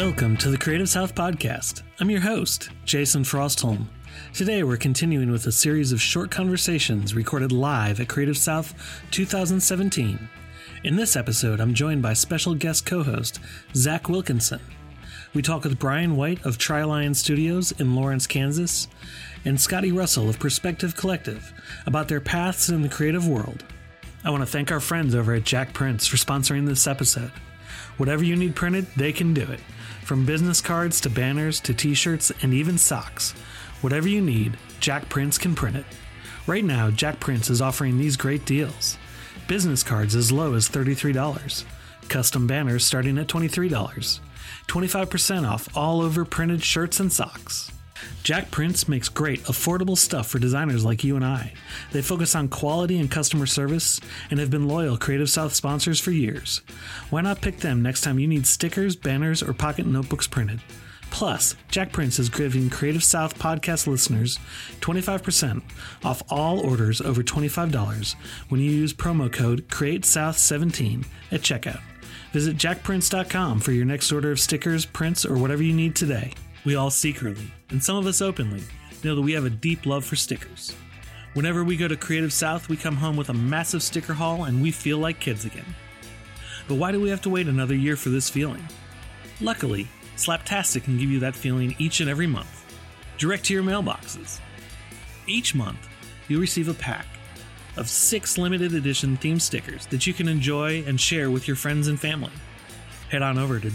Welcome to the Creative South Podcast. I'm your host, Jason Frostholm. Today we're continuing with a series of short conversations recorded live at Creative South 2017. In this episode, I'm joined by special guest co-host Zach Wilkinson. We talk with Brian White of Tri-Lion Studios in Lawrence, Kansas, and Scotty Russell of Perspective Collective about their paths in the creative world. I want to thank our friends over at Jack Prints for sponsoring this episode. Whatever you need printed, they can do it. From business cards to banners to t-shirts and even socks. Whatever you need, Jack Prints can print it. Right now, Jack Prints is offering these great deals. Business cards as low as $33. Custom banners starting at $23. 25% off all over printed shirts and socks. Jack Prints makes great, affordable stuff for designers like you and I. They focus on quality and customer service and have been loyal Creative South sponsors for years. Why not pick them next time you need stickers, banners, or pocket notebooks printed? Plus, Jack Prints is giving Creative South podcast listeners 25% off all orders over $25 when you use promo code CreateSouth17 at checkout. Visit jackprints.com for your next order of stickers, prints, or whatever you need today. We all secretly, and some of us openly, know that we have a deep love for stickers. Whenever we go to Creative South, we come home with a massive sticker haul and we feel like kids again. But why do we have to wait another year for this feeling? Luckily, Slaptastic can give you that feeling each and every month, direct to your mailboxes. Each month, you'll receive a pack of 6 limited edition themed stickers that you can enjoy and share with your friends and family. Head on over to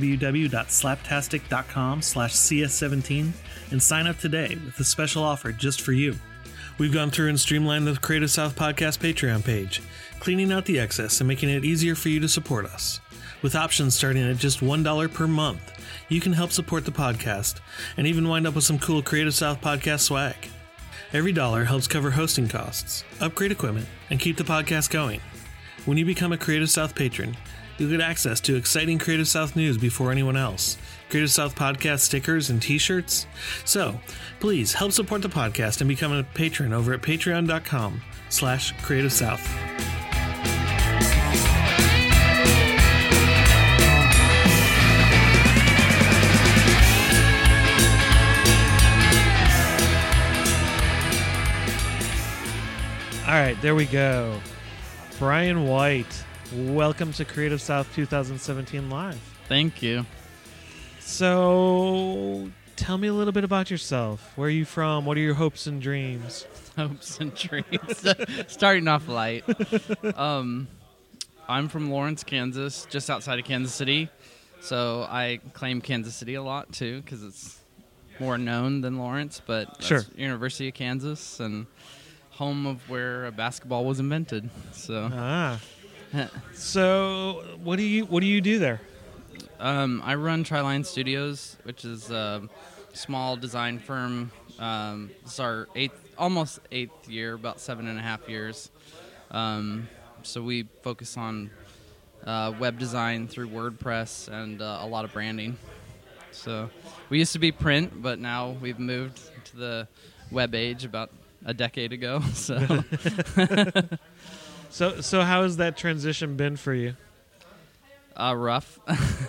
www.slaptastic.com/CS17 and sign up today with a special offer just for you. We've gone through and streamlined the Creative South Podcast Patreon page, cleaning out the excess and making it easier for you to support us. With options starting at just $1 per month, you can help support the podcast and even wind up with some cool Creative South Podcast swag. Every dollar helps cover hosting costs, upgrade equipment, and keep the podcast going. When you become a Creative South patron, you'll get access to exciting Creative South news before anyone else, Creative South podcast stickers and t-shirts. So, please help support the podcast and become a patron over at patreon.com/Creative South. All right, there we go. Brian White, welcome to Creative South 2017 Live. Thank you. So, tell me a little bit about yourself. Where are you from? What are your hopes and dreams? Hopes and dreams. Starting off light. I'm from Lawrence, Kansas, just outside of Kansas City. So I claim Kansas City a lot, too, because it's more known than Lawrence. But that's sure. University of Kansas and home of where basketball was invented. So, So what do you do there? I run Tri-Lion Studios, which is a small design firm. It's our almost eighth year, about 7.5 years. So we focus on web design through WordPress and a lot of branding. So we used to be print, but now we've moved to the web age about a decade ago. So, so how has that transition been for you? Rough.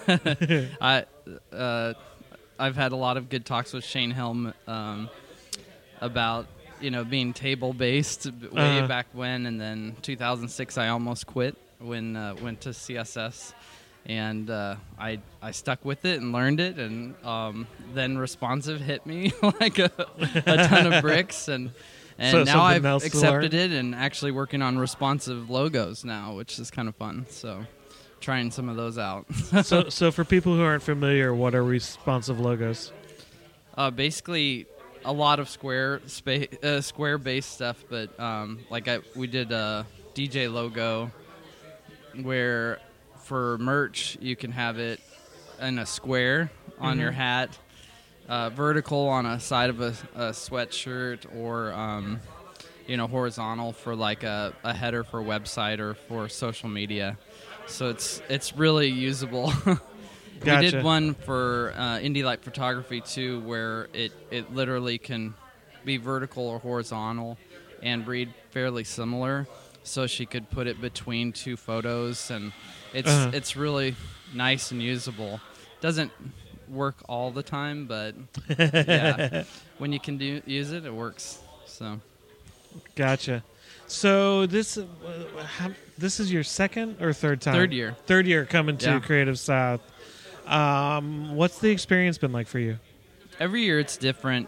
I've had a lot of good talks with Shane Helm about being table based way back when, and then 2006 I almost quit when went to CSS, and I stuck with it and learned it, and then responsive hit me like a ton of bricks, and now I've accepted it and actually working on responsive logos now, which is kind of fun. So trying some of those out. so for people who aren't familiar, what are responsive logos? Basically a lot of square-based stuff, but we did a DJ logo where for merch you can have it in a square on your hat, vertical on a side of a sweatshirt, or horizontal for like a header for a website or for social media. So it's really usable. Gotcha. We did one for Indie Light Photography too, where it literally can be vertical or horizontal and read fairly similar. So she could put it between two photos, and it's really nice and usable. doesn't work all the time, but yeah, when you can use it, it works. So, gotcha. So this is your second or third time? Third year. Third year coming to Yeah. Creative South. What's the experience been like for you? Every year it's different.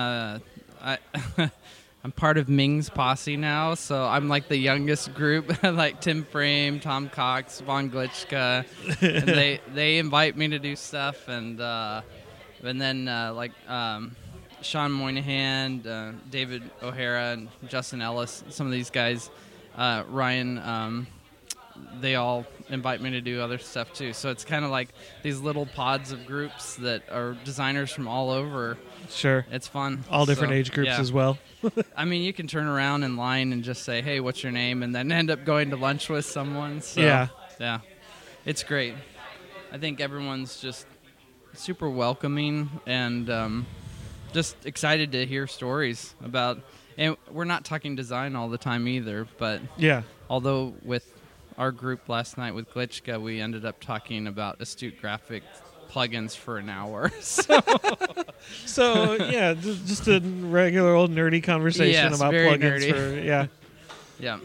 I'm part of Ming's posse now, so I'm like the youngest group, like Tim Frame, Tom Cox, Von Glitchka, and they invite me to do stuff, and then Sean Moynihan, David O'Hara, and Justin Ellis, some of these guys, Ryan, they all invite me to do other stuff too. So it's kind of like these little pods of groups that are designers from all over. Sure. It's fun. All different age groups as well. I mean, you can turn around in line and just say, hey, what's your name? And then end up going to lunch with someone. So, yeah. It's great. I think everyone's just super welcoming and just excited to hear stories about, and we're not talking design all the time either, but yeah. Although with our group last night with Glitchka, we ended up talking about Astute Graphic plugins for an hour. So yeah, just a regular old nerdy conversation about plugins. Yeah.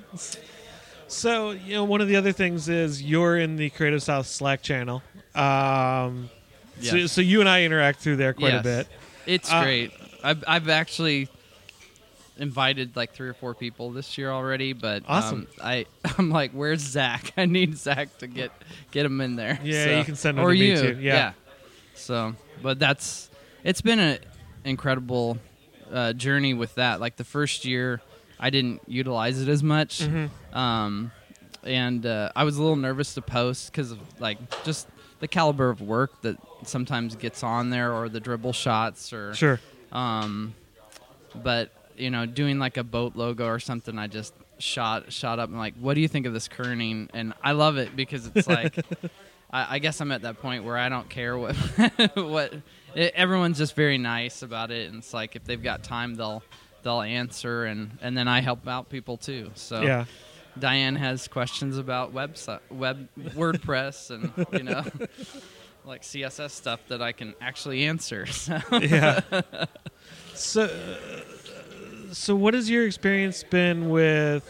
So one of the other things is you're in the Creative South Slack channel. So you and I interact through there quite a bit. It's great. I've actually invited like 3 or 4 people this year already, but awesome. I'm like, where's Zach? I need Zach to get him in there. Yeah, so, you can send him or to you. me too. Yeah. So, but it's been an incredible journey with that. Like the first year, I didn't utilize it as much, and I was a little nervous to post because of like just the caliber of work that sometimes gets on there, or the dribble shots, or sure. But doing like a boat logo or something, I just shot up and like, what do you think of this kerning? And I love it because it's like, I guess I'm at that point where I don't care what everyone's just very nice about it, and it's like if they've got time, they'll answer, and then I help out people too. So yeah. Diane has questions about WordPress and like CSS stuff that I can actually answer. So. Yeah. So what has your experience been with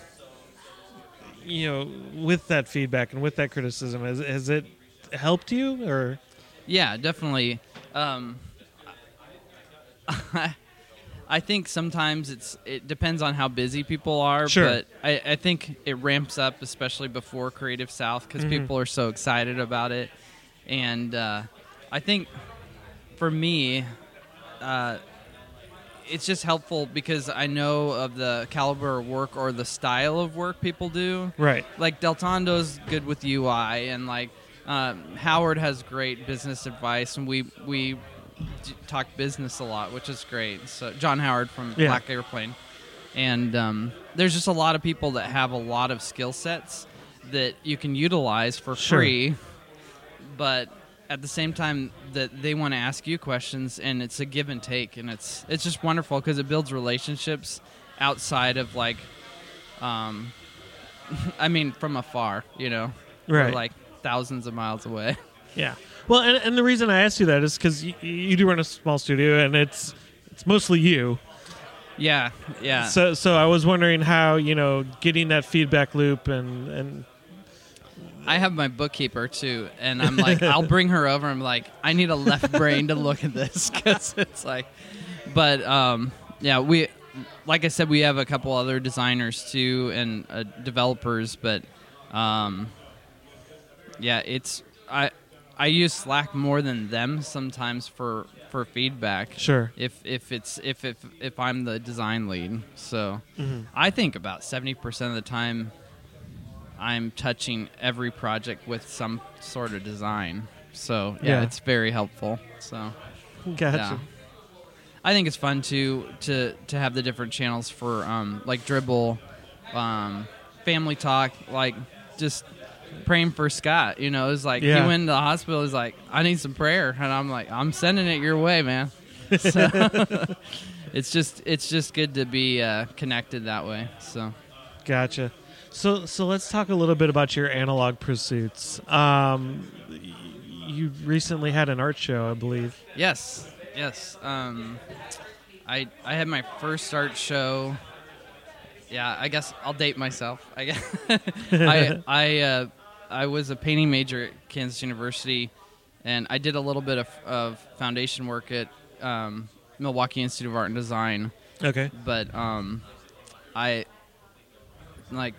with that feedback and with that criticism? Has it helped you, or? Yeah, definitely. I think sometimes it depends on how busy people are, sure. But I think it ramps up, especially before Creative South, because people are so excited about it. And I think for me, it's just helpful because I know of the caliber of work or the style of work people do. Right. Like Del Tondo's good with UI, and like Howard has great business advice, and we talk business a lot, which is great. So John Howard from Black Airplane. And there's just a lot of people that have a lot of skill sets that you can utilize for free, but at the same time that they want to ask you questions, and it's a give and take, and it's just wonderful because it builds relationships outside of like, I mean, from afar, right? We're like thousands of miles away. Yeah. Well, and the reason I asked you that is because you do run a small studio, and it's mostly you. Yeah. So I was wondering how getting that feedback loop and. I have my bookkeeper too, and I'm like, I'll bring her over. I'm like, I need a left brain to look at this because it's like, but we, like I said, we have a couple other designers too and developers, but it's I use Slack more than them sometimes for feedback. Sure. If I'm the design lead, so I think about 70% of the time I'm touching every project with some sort of design. So it's very helpful. So gotcha. Yeah. I think it's fun to have the different channels for like Dribble, Family Talk, like just praying for Scott. It's like he went to the hospital. He's like, I need some prayer, and I'm like, I'm sending it your way, man. So it's just good to be connected that way. So gotcha. So let's talk a little bit about your analog pursuits. you recently had an art show, I believe. Yes. I had my first art show. Yeah, I guess I'll date myself. I guess I was a painting major at Kansas University, and I did a little bit of foundation work at Milwaukee Institute of Art and Design. Okay. But I like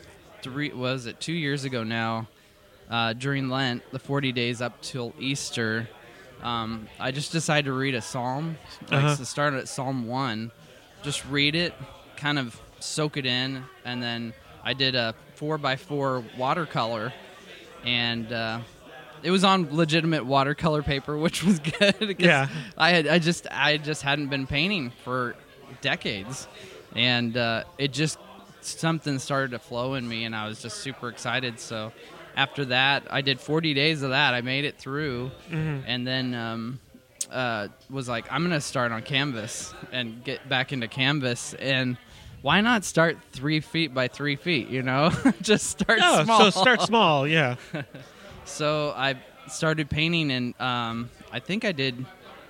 2 years ago now, during Lent, the 40 days up till Easter, I just decided to read a psalm. So started at Psalm 1, just read it, kind of soak it in, and then I did a 4x4 watercolor, and it was on legitimate watercolor paper, which was good. Yeah, I just hadn't been painting for decades, and it just something started to flow in me, and I was just super excited. So after that, I did 40 days of that. I made it through, and then was like, I'm gonna start on canvas and get back into canvas. And why not start 3 feet by 3 feet? Just start small. So start small, yeah. So I started painting, and I think I did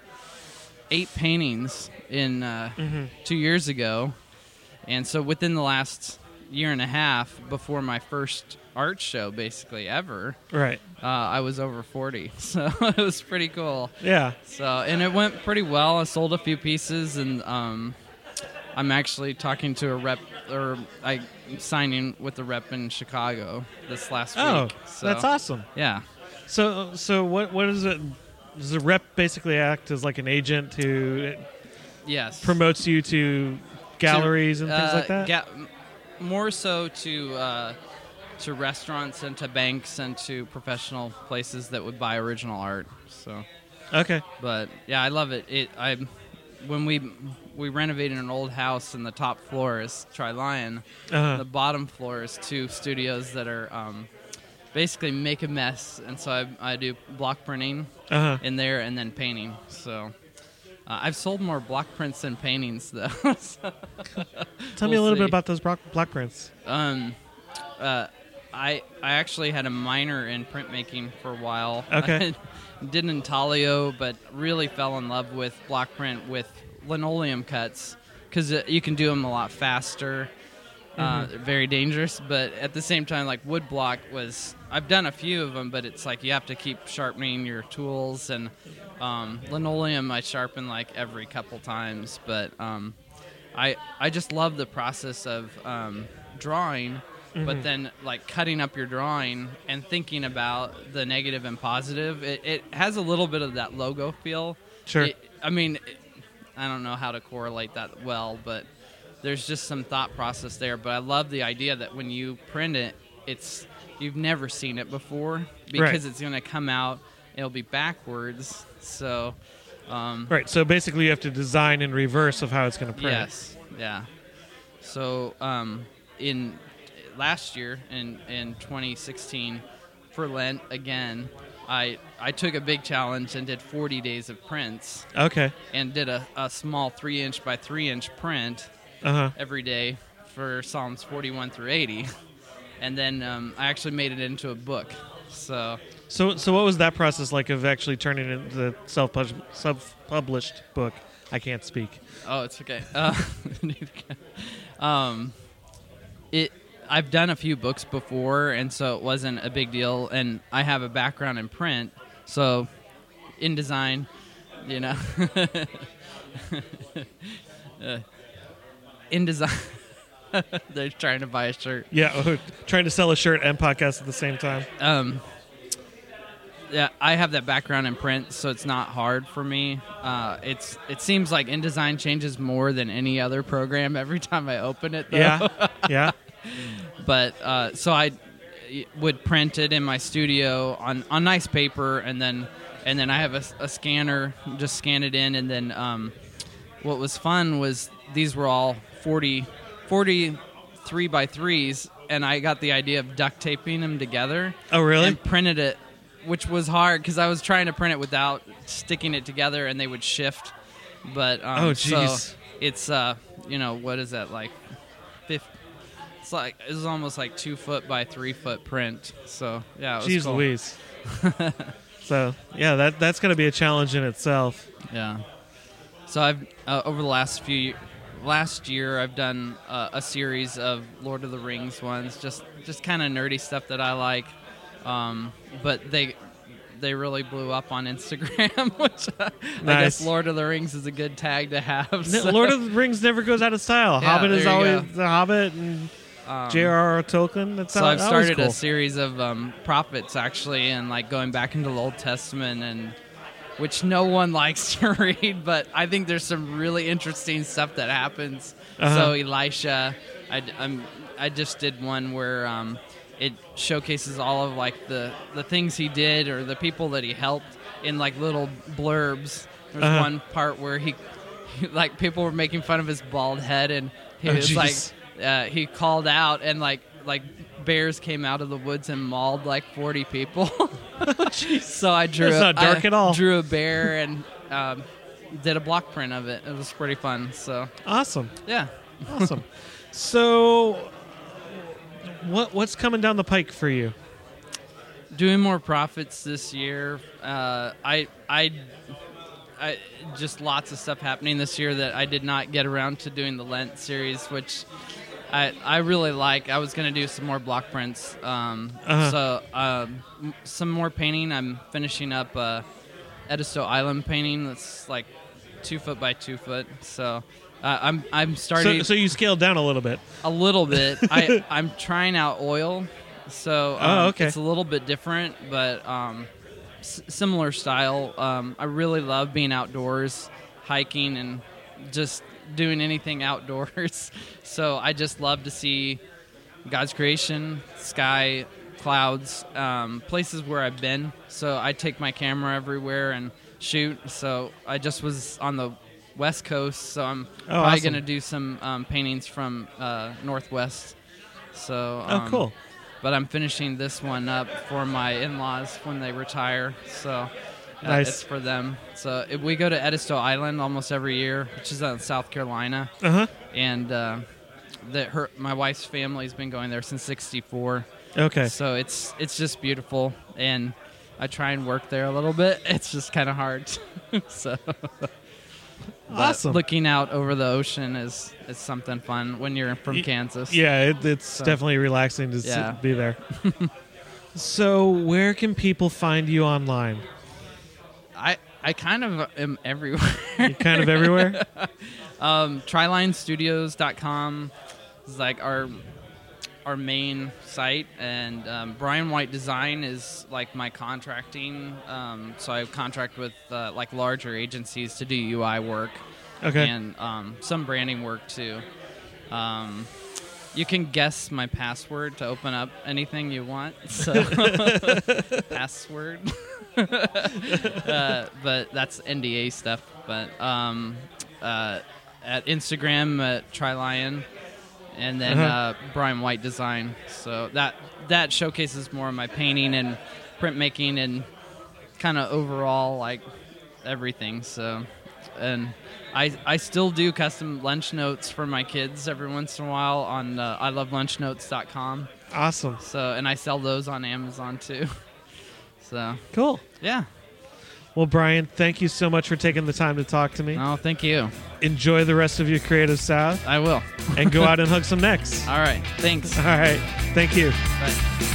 8 paintings in 2 years ago. And so within the last year and a half, before my first art show, basically ever, right, I was over 40. So it was pretty cool. Yeah. So, and it went pretty well. I sold a few pieces, and I'm actually talking to a rep, or I'm signing with a rep in Chicago this last week. Oh, so, that's awesome. Yeah. So what is it? Does the rep basically act as like an agent who promotes you to galleries and things like that? More so to restaurants and to banks and to professional places that would buy original art. So okay, but yeah, I love it. When we renovated an old house, and the top floor is Tri-Lion, the bottom floor is 2 studios that are basically make a mess, and so I do block printing in there and then painting. So I've sold more block prints than paintings, though. Tell me a little bit about those block prints. I actually had a minor in printmaking for a while. Okay. I did intaglio, but really fell in love with block print with linoleum cuts, because you can do them a lot faster. Very dangerous, but at the same time, like wood block I've done a few of them, but it's like you have to keep sharpening your tools, and linoleum I sharpen like every couple times, but I just love the process of drawing, but then like cutting up your drawing and thinking about the negative and positive. It has a little bit of that logo feel. Sure. I don't know how to correlate that well, but there's just some thought process there. But I love the idea that when you print it, you've never seen it before, because it's going to come out, it'll be backwards. So right. So basically, you have to design in reverse of how it's going to print. Yes. Yeah. So in last year, in 2016, for Lent again, I took a big challenge and did 40 days of prints. Okay. And did a small 3-inch by 3-inch print every day for Psalms 41 through 80. And then I actually made it into a book. So what was that process like of actually turning it into the self-published book? I can't speak. Oh, it's okay. I've done a few books before, and so it wasn't a big deal. And I have a background in print, so in design, in design. They're trying to buy a shirt. Yeah, trying to sell a shirt and podcast at the same time. Yeah, I have that background in print, so it's not hard for me. It seems like InDesign changes more than any other program every time I open it, though. Yeah. But so I would print it in my studio on nice paper, and then I have a scanner, just scan it in, and then what was fun was these were all 40 3x3s, and I got the idea of duct taping them together. Oh, really? And printed it, which was hard because I was trying to print it without sticking it together, and they would shift. But oh, jeez. So it's what is that like? It was almost like 2 foot by 3 foot print. So yeah, it was Jeez cool. Louise. So yeah, that's going to be a challenge in itself. Yeah. So I've over the last year I've done a series of Lord of the Rings ones, just kind of nerdy stuff that I like, but they really blew up on Instagram, which I guess Lord of the Rings is a good tag to have. So. Lord of the Rings never goes out of style. Yeah, Hobbit is always The Hobbit and J.R.R. Tolkien. I've started cool. A series of prophets, actually, and like going back into the Old Testament, and which no one likes to read, but I think there's some really interesting stuff that happens. So Elisha, I just did one where it showcases all of like the things he did or the people that he helped in like little blurbs. There's one part where he like people were making fun of his bald head, and he was like he called out, and like bears came out of the woods and mauled like 40 people. So I drew That's not dark at all. Drew a bear and did a block print of it. It was pretty fun. So awesome. Yeah. Awesome. So what's coming down the pike for you? Doing more profits this year. I just lots of stuff happening this year that I did not get around to doing the Lent series, which I really like. I was going to do some more block prints. So some more painting. I'm finishing up Edisto Island painting that's like 2 foot by 2 foot. So I'm starting. So you scaled down a little bit. A little bit. I'm trying out oil. So okay. It's a little bit different, but similar style. I really love being outdoors, hiking, and just doing anything outdoors. So I just love to see God's creation, sky, clouds, places where I've been. So I take my camera everywhere and shoot. So I just was on the West Coast, so I'm probably going to do some paintings from Northwest. So cool. But I'm finishing this one up for my in-laws when they retire. So nice. It's for them. So we go to Edisto Island almost every year, which is in South Carolina. And my wife's family's been going there since '64. Okay. So it's just beautiful, and I try and work there a little bit. It's just kind of hard. So awesome. Looking out over the ocean is something fun when you're from Kansas. Yeah, it's definitely relaxing to be there. So where can people find you online? I kind of am everywhere. You're kind of everywhere? TriLineStudios.com is like our main site, and Brian White Design is like my contracting. So I contract with like larger agencies to do UI work. Okay. And some branding work too. You can guess my password to open up anything you want. So password. But that's NDA stuff. But at Instagram at TriLion, and then Brian White Design. So that showcases more of my painting and printmaking and kind of overall like everything. So, and I still do custom lunch notes for my kids every once in a while on ilovelunchnotes.com. Awesome. So, and I sell those on Amazon too. So cool. Yeah. Well, Brian, thank you so much for taking the time to talk to me. Oh, thank you. Enjoy the rest of your Creative South. I will. And go out and hug some necks. All right. Thanks. All right. Thank you. Bye.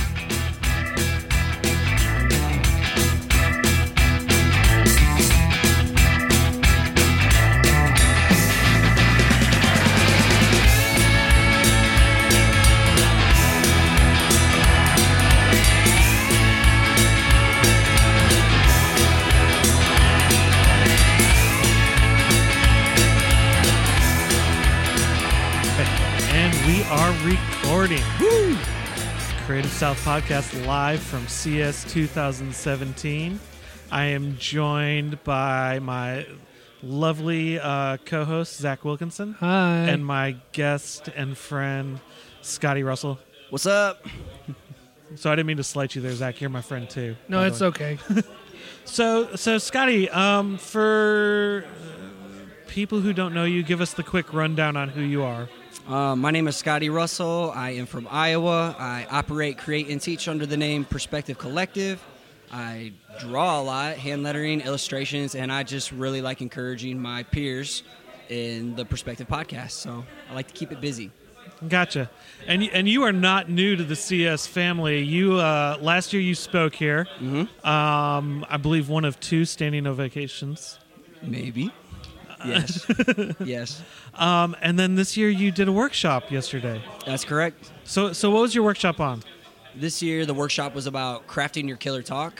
Recording. Woo! Creative South Podcast live from CS 2017. I am joined by my lovely co-host, Zach Wilkinson. Hi. And my guest and friend, Scotty Russell. What's up? So I didn't mean to slight you there, Zach. You're my friend, too. No, it's okay. So Scotty, for people who don't know you, give us the quick rundown on who you are. My name is Scotty Russell. I am from Iowa. I operate, create, and teach under the name Perspective Collective. I draw a lot, hand lettering, illustrations, and I just really like encouraging my peers in the Perspective podcast. So I like to keep it busy. Gotcha. And you are not new to the CS family. You last year you spoke here. Mm-hmm. I believe one of 2 standing ovations. Maybe. Yes. Yes. And then this year you did a workshop yesterday. That's correct. So what was your workshop on? This year, the workshop was about crafting your killer talk.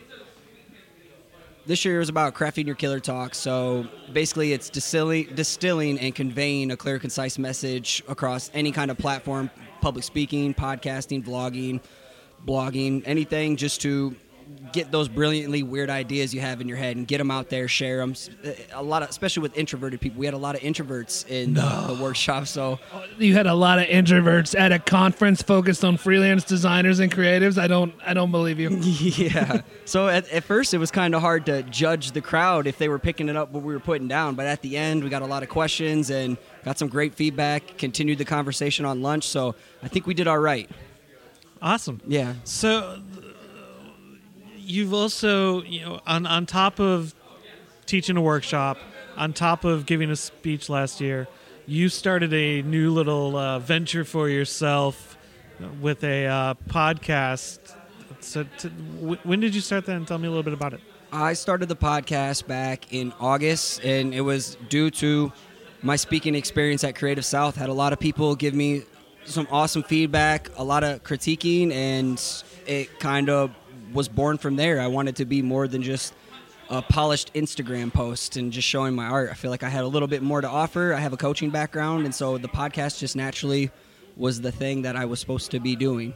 So basically, it's distilling and conveying a clear, concise message across any kind of platform, public speaking, podcasting, vlogging, blogging, anything, just to get those brilliantly weird ideas you have in your head and get them out there, share them. Especially with introverted people. We had a lot of introverts in the workshop, so... You had a lot of introverts at a conference focused on freelance designers and creatives? I don't believe you. Yeah. So at first, it was kind of hard to judge the crowd if they were picking it up what we were putting down, but at the end, we got a lot of questions and got some great feedback, continued the conversation on lunch, so I think we did all right. Awesome. Yeah. So... You've also, on top of teaching a workshop, on top of giving a speech last year, you started a new little venture for yourself with a podcast. So when did you start that, and tell me a little bit about it? I started the podcast back in August, and it was due to my speaking experience at Creative South. Had a lot of people give me some awesome feedback, a lot of critiquing, and it kind of was born from there. I wanted to be more than just a polished Instagram post and just showing my art. I feel like I had a little bit more to offer. I have a coaching background, and so the podcast just naturally was the thing that I was supposed to be doing.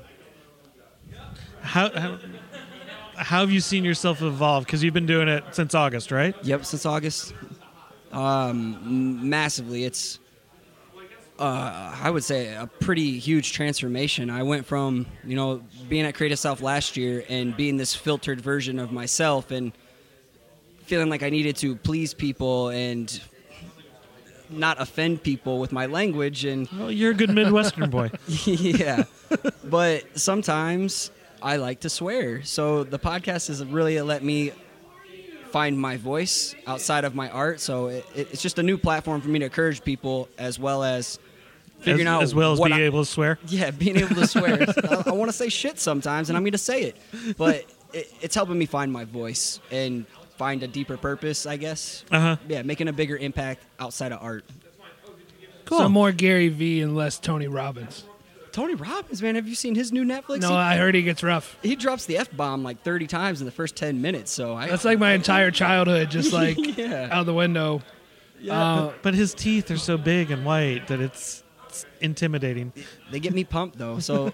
How have you seen yourself evolve? Because you've been doing it since August, right? Yep, since August. Massively. It's I would say a pretty huge transformation. I went from, being at Creative South last year and being this filtered version of myself and feeling like I needed to please people and not offend people with my language. And well, you're a good Midwestern boy. Yeah. But sometimes I like to swear. So the podcast has really let me find my voice outside of my art. So it's just a new platform for me to encourage people as well as figuring out as well as being able to swear. Yeah, being able to swear. I want to say shit sometimes, and I'm going to say it. But it's helping me find my voice and find a deeper purpose, I guess. Uh-huh. Yeah, making a bigger impact outside of art. Cool. So more Gary Vee and less Tony Robbins. Tony Robbins, man, have you seen his new Netflix? No, I heard he gets rough. He drops the F-bomb like 30 times in the first 10 minutes. So that's like my entire childhood, just like Yeah. out the window. Yeah. But his teeth are so big and white that it's intimidating. They get me pumped, though. So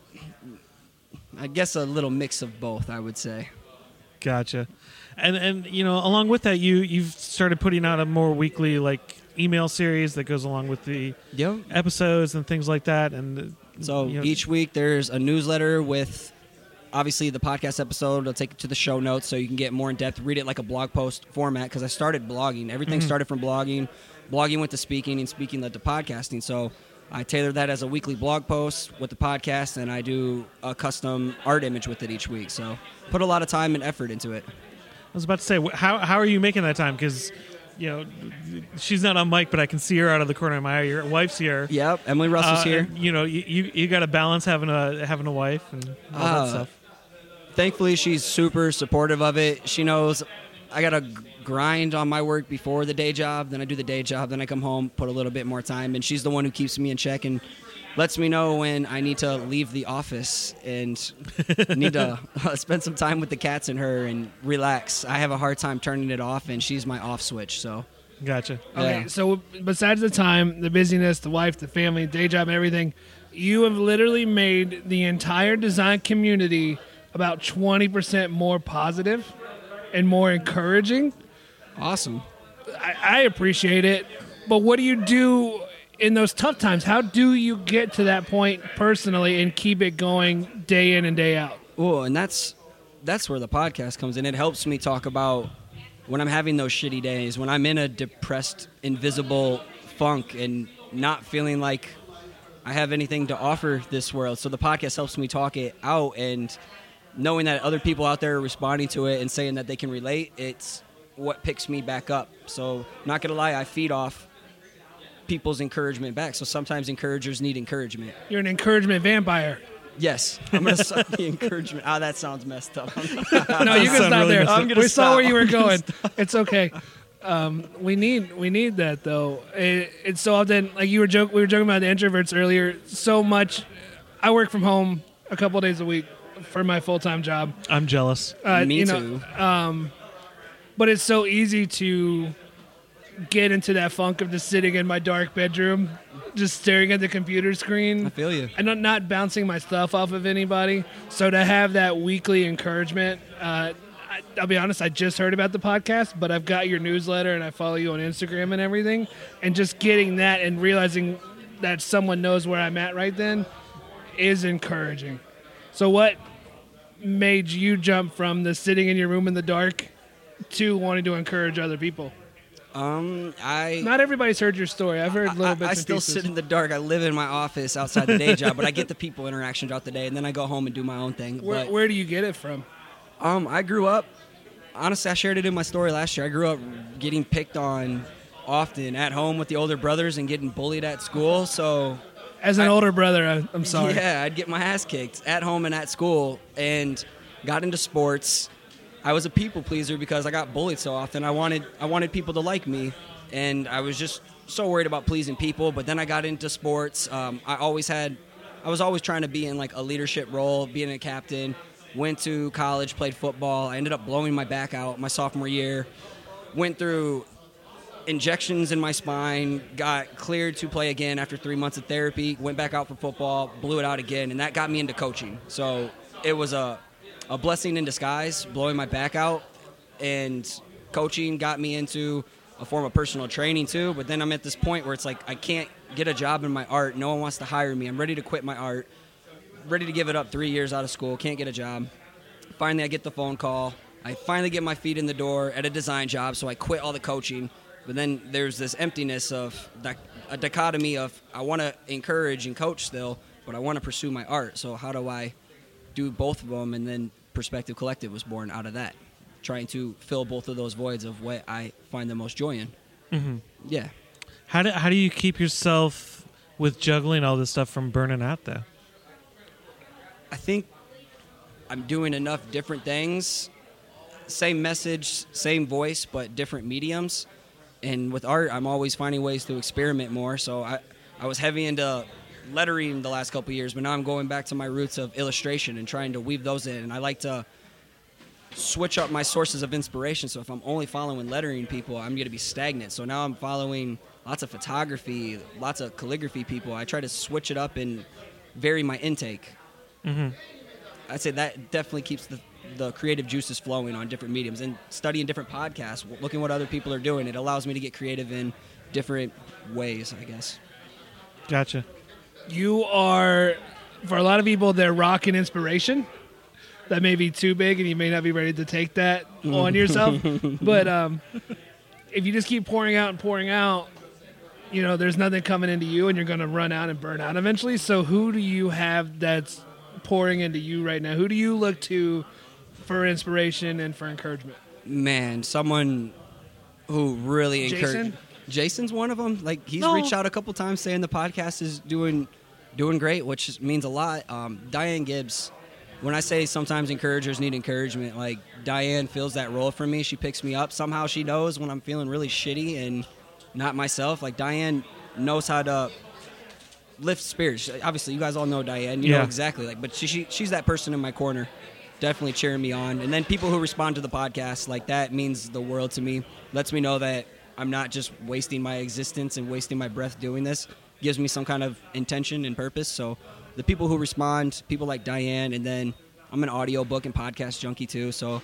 I guess a little mix of both, I would say. Gotcha. And along with that, you've started putting out a more weekly email series that goes along with the episodes and things like that. And so each week there's a newsletter with obviously the podcast episode. I'll take it to the show notes so you can get more in depth, read it like a blog post format, because I started blogging. Everything started from blogging. Blogging went to speaking, and speaking led to podcasting. So I tailor that as a weekly blog post with the podcast, and I do a custom art image with it each week. So put a lot of time and effort into it. I was about to say, how are you making that time? Because she's not on mic, but I can see her out of the corner of my eye. Your wife's here. Yep, Emily Russell's here. And, you got to balance having a wife and all that stuff. Thankfully, she's super supportive of it. She knows I got to grind on my work before the day job. Then I do the day job. Then I come home, put a little bit more time. And she's the one who keeps me in check and lets me know when I need to leave the office and need to spend some time with the cats and her and relax. I have a hard time turning it off, and she's my off switch. So, gotcha. Okay, yeah. so besides the time, the busyness, the wife, the family, day job, and everything, you have literally made the entire design community about 20% more positive and more encouraging. Awesome. I appreciate it, but what do you do in those tough times? How do you get to that point personally and keep it going day in and day out? Oh, and that's where the podcast comes in. It helps me talk about when I'm having those shitty days, when I'm in a depressed, invisible funk and not feeling like I have anything to offer this world. So the podcast helps me talk it out and knowing that other people out there are responding to it and saying that they can relate, it's what picks me back up. So not going to lie, I feed off people's encouragement back. So sometimes encouragers need encouragement. You're an encouragement vampire. Yes, I'm going to suck the encouragement. Oh, that sounds messed up. No, you can stop really there. We saw where you were going. It's okay. We need that though. It's so often like we were joking about the introverts earlier. So much. I work from home a couple days a week for my full-time job. I'm jealous. Me too. But it's so easy to get into that funk of just sitting in my dark bedroom, just staring at the computer screen. I feel you. And not bouncing my stuff off of anybody. So to have that weekly encouragement, I'll be honest, I just heard about the podcast, but I've got your newsletter and I follow you on Instagram and everything. And just getting that and realizing that someone knows where I'm at right then is encouraging. So what made you jump from the sitting in your room in the dark to wanting to encourage other people? Not everybody's heard your story. I've heard little bits I and still pieces. sit in the dark. I live in my office outside the day job, but I get the people interaction throughout the day, and then I go home and do my own thing. Where do you get it from? I grew up, honestly, I shared it in my story last year. I grew up getting picked on often at home with the older brothers and getting bullied at school. So As an older brother, I'm sorry. Yeah, I'd get my ass kicked at home and at school, and got into sports. I was a people pleaser because I got bullied so often. I wanted people to like me, and I was just so worried about pleasing people. But then I got into sports. I was always trying to be in like a leadership role, being a captain. Went to college, played football. I ended up blowing my back out my sophomore year. Went through injections in my spine, got cleared to play again after 3 months of therapy, went back out for football, blew it out again, and that got me into coaching. So it was a blessing in disguise, blowing my back out, and coaching got me into a form of personal training too. But then I'm at this point where it's like I can't get a job in my art. No one wants to hire me. I'm ready to quit my art, ready to give it up 3 years out of school, can't get a job. Finally, I get the phone call. I finally get my feet in the door at a design job, so I quit all the coaching. But then there's this emptiness of a dichotomy of I want to encourage and coach still, but I want to pursue my art. So how do I do both of them? And then Perspective Collective was born out of that, trying to fill both of those voids of what I find the most joy in. Mm-hmm. Yeah. How do you keep yourself with juggling all this stuff from burning out, though? I think I'm doing enough different things, same message, same voice, but different mediums. And with art, I'm always finding ways to experiment more. So I was heavy into lettering the last couple of years, but now I'm going back to my roots of illustration and trying to weave those in. And I like to switch up my sources of inspiration. So if I'm only following lettering people, I'm going to be stagnant. So now I'm following lots of photography, lots of calligraphy people. I try to switch it up and vary my intake. Mm-hmm. I'd say that definitely keeps the creative juices flowing on different mediums, and studying different podcasts, looking what other people are doing. It allows me to get creative in different ways, I guess. Gotcha. You are, for a lot of people, they're rock and inspiration. That may be too big, and you may not be ready to take that on yourself. But if you just keep pouring out, there's nothing coming into you, and you're going to run out and burn out eventually. So who do you have that's pouring into you right now? Who do you look to for inspiration and for encouragement? Man, someone who really encouraged. Jason's one of them. Like, he's reached out a couple times saying the podcast is doing great, which means a lot. Diane Gibbs, when I say sometimes encouragers need encouragement, like, Diane fills that role for me. She picks me up. Somehow she knows when I'm feeling really shitty and not myself. Like, Diane knows how to lift spirits. Obviously, you guys all know Diane. You know exactly. Like, but she's that person in my corner, definitely cheering me on. And then people who respond to the podcast, like, that means the world to me. Lets me know that I'm not just wasting my existence and wasting my breath doing this. Gives me some kind of intention and purpose. So the people who respond, people like Diane, and then I'm an audiobook and podcast junkie too. So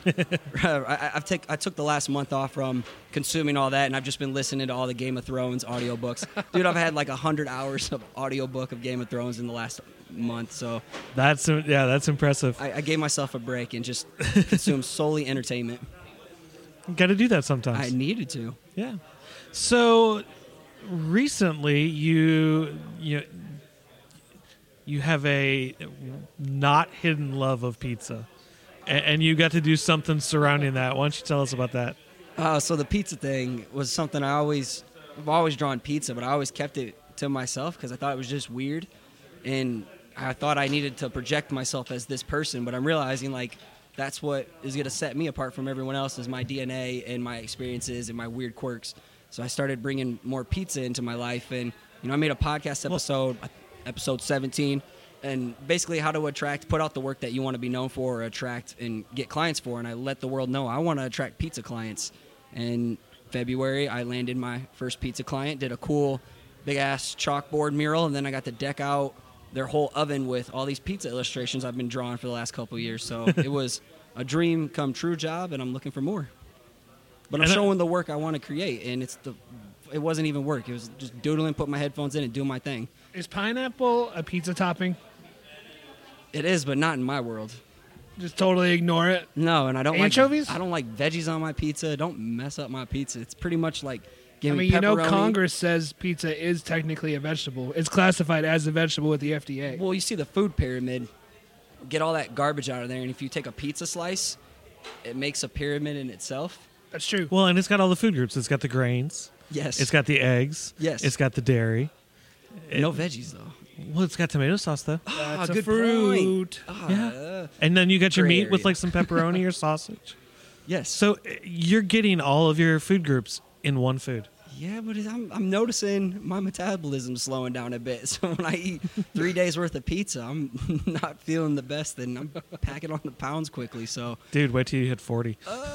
I took the last month off from consuming all that, and I've just been listening to all the Game of Thrones audiobooks. Dude, I've had like 100 hours of audiobook of Game of Thrones in the last month. So that's impressive. I gave myself a break and just consumed solely entertainment. Got to do that sometimes. I needed to. Yeah. So recently, you you have a not hidden love of pizza, and you got to do something surrounding that. Why don't you tell us about that? So the pizza thing was something I've always drawn pizza, but I always kept it to myself because I thought it was just weird, and I thought I needed to project myself as this person. But I'm realizing like that's what is going to set me apart from everyone else is my DNA and my experiences and my weird quirks. So I started bringing more pizza into my life, and I made a podcast episode 17, and basically how to put out the work that you want to be known for, or attract and get clients for. And I let the world know I want to attract pizza clients. And February, I landed my first pizza client, did a cool big-ass chalkboard mural, and then I got to deck out their whole oven with all these pizza illustrations I've been drawing for the last couple of years. So it was a dream come true job, and I'm looking for more. But I'm showing the work I want to create, and it wasn't even work. It was just doodling, put my headphones in, and do my thing. Is pineapple a pizza topping? It is, but not in my world. Just totally ignore it. No, and I don't anchovies? I don't like veggies on my pizza. Don't mess up my pizza. It's pretty much like give me you know, pepperoni. Congress says pizza is technically a vegetable. It's classified as a vegetable with the FDA. Well, you see the food pyramid. Get all that garbage out of there, and if you take a pizza slice, it makes a pyramid in itself. That's true. Well, and it's got all the food groups. It's got the grains. Yes. It's got the eggs. Yes. It's got the dairy. No veggies though. Well, it's got tomato sauce though. That's a good fruit. point. Yeah. And then you got your Gray meat with area. like some pepperoni or sausage. Yes. So you're getting all of your food groups in one food. Yeah, but I'm noticing my metabolism slowing down a bit. So when I eat 3 days worth of pizza, I'm not feeling the best, and I'm packing on the pounds quickly. So, Dude, wait till you hit 40.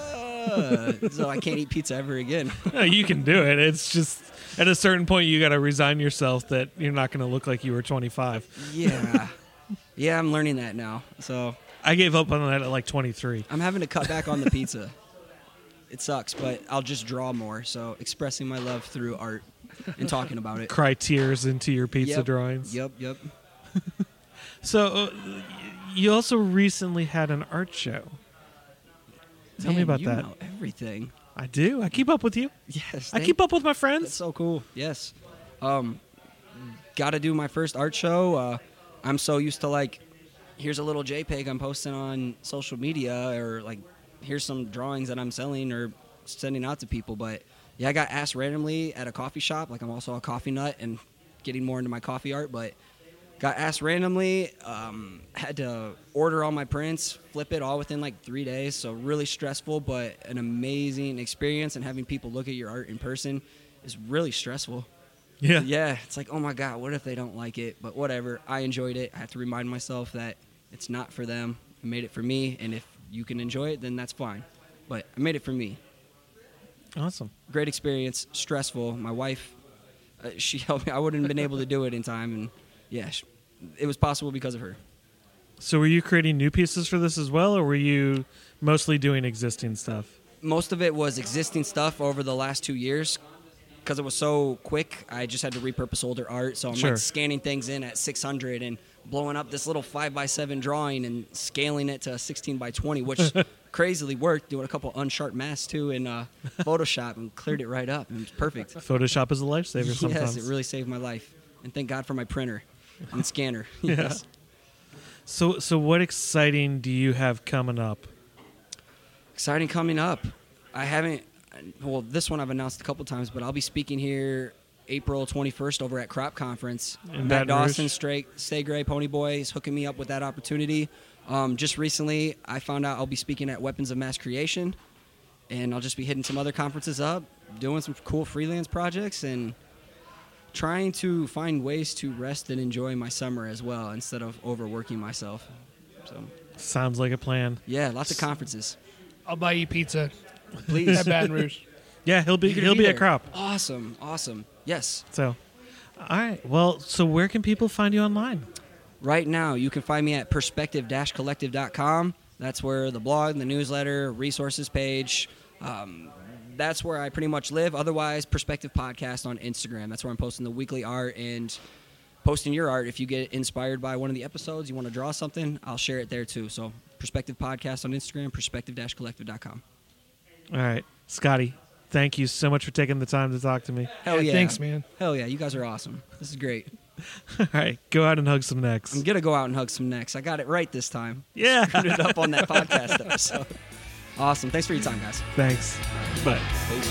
so I can't eat pizza ever again. No, you can do it. It's just at a certain point you got to resign yourself that you're not going to look like you were 25. Yeah, I'm learning that now. So I gave up on that at like 23. I'm having to cut back on the pizza. It sucks, but I'll just draw more. So expressing my love through art and talking about it. Cry tears into your pizza drawings. Yep. So you also recently had an art show. Tell me about you that. Know everything. I do. I keep up with you. Yes. I keep up with my That's friends. so cool. Yes. Got to do my first art show. I'm so used to like, here's a little JPEG I'm posting on social media, or like, here's some drawings that I'm selling or sending out to people. But yeah, I got asked randomly at a coffee shop. Like I'm also a coffee nut and getting more into my coffee art, but got asked randomly, had to order all my prints, flip it all within like 3 days. So really stressful, but an amazing experience. And having people look at your art in person is really stressful. Yeah, it's like, oh my God, what if they don't like it? But whatever, I enjoyed it. I have to remind myself that it's not for them. I made it for me, and if you can enjoy it, then that's fine. But I made it for me. Awesome. Great experience, stressful. My wife, she helped me. I wouldn't have been able to do it in time, and yeah, it was possible because of her. So were you creating new pieces for this as well, or were you mostly doing existing stuff? Most of it was existing stuff over the last 2 years. Because it was so quick, I just had to repurpose older art. So I'm like scanning things in at 600 and blowing up this little 5x7 drawing and scaling it to a 16x20, which crazily worked. Doing a couple unsharp masks too in Photoshop and cleared it right up. And it was perfect. Photoshop is a lifesaver sometimes. Yes, it really saved my life. And thank God for my printer and scanner. Yes. So what exciting do you have coming up? Exciting coming up. Well, this one I've announced a couple times, but I'll be speaking here April 21st over at Crop Conference. Matt Dawson, Stay Gray, Pony Boy is hooking me up with that opportunity. Just recently, I found out I'll be speaking at Weapons of Mass Creation, and I'll just be hitting some other conferences up, doing some cool freelance projects, and trying to find ways to rest and enjoy my summer as well instead of overworking myself. So, sounds like a plan. Yeah, lots of conferences. I'll buy you pizza. Please. At Baton Rouge. Yeah, he'll be at Crop. Awesome. Yes. So, all right. Well, so where can people find you online? Right now, you can find me at perspective-collective.com. That's where the blog, the newsletter, resources page, that's where I pretty much live. Otherwise, Perspective Podcast on Instagram. That's where I'm posting the weekly art and posting your art. If you get inspired by one of the episodes, you want to draw something, I'll share it there too. So, Perspective Podcast on Instagram, perspective-collective.com. All right. Scotty, thank you so much for taking the time to talk to me. Hell yeah. Thanks, man. Hell yeah. You guys are awesome. This is great. All right, go out and hug some necks. I'm going to go out and hug some necks. I got it right this time. Yeah. Screwed it up on that podcast episode. Awesome. Thanks for your time, guys. Thanks. Bye. Peace.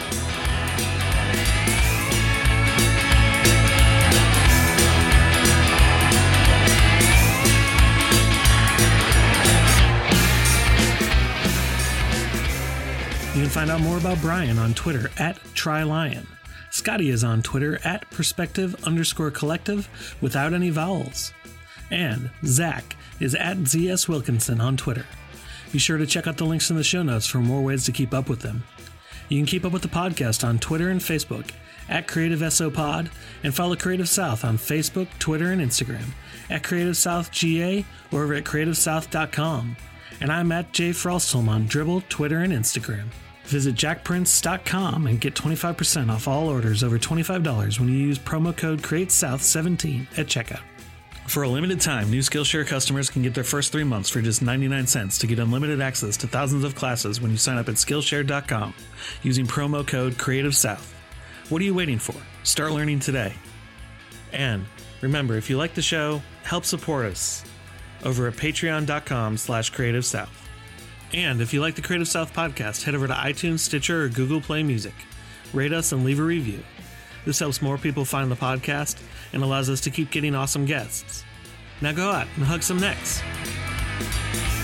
You can find out more about Brian on Twitter @TryLion. Scotty is on Twitter @perspective_collective without any vowels. And Zach is @ZS Wilkinson on Twitter. Be sure to check out the links in the show notes for more ways to keep up with them. You can keep up with the podcast on Twitter and Facebook @CreativeSOPod, and follow Creative South on Facebook, Twitter, and Instagram @CreativeSouthGA or over at CreativeSouth.com. And I'm @JFrostholm on Dribble, Twitter, and Instagram. Visit jackprince.com and get 25% off all orders over $25 when you use promo code CreateSouth17 at checkout. For a limited time, new Skillshare customers can get their first 3 months for just 99 cents to get unlimited access to thousands of classes when you sign up at Skillshare.com using promo code CreativeSouth. What are you waiting for? Start learning today. And remember, if you like the show, help support us over at patreon.com/CreativeSouth. And if you like the Creative South podcast, head over to iTunes, Stitcher, or Google Play Music. Rate us and leave a review. This helps more people find the podcast and allows us to keep getting awesome guests. Now go out and hug some necks.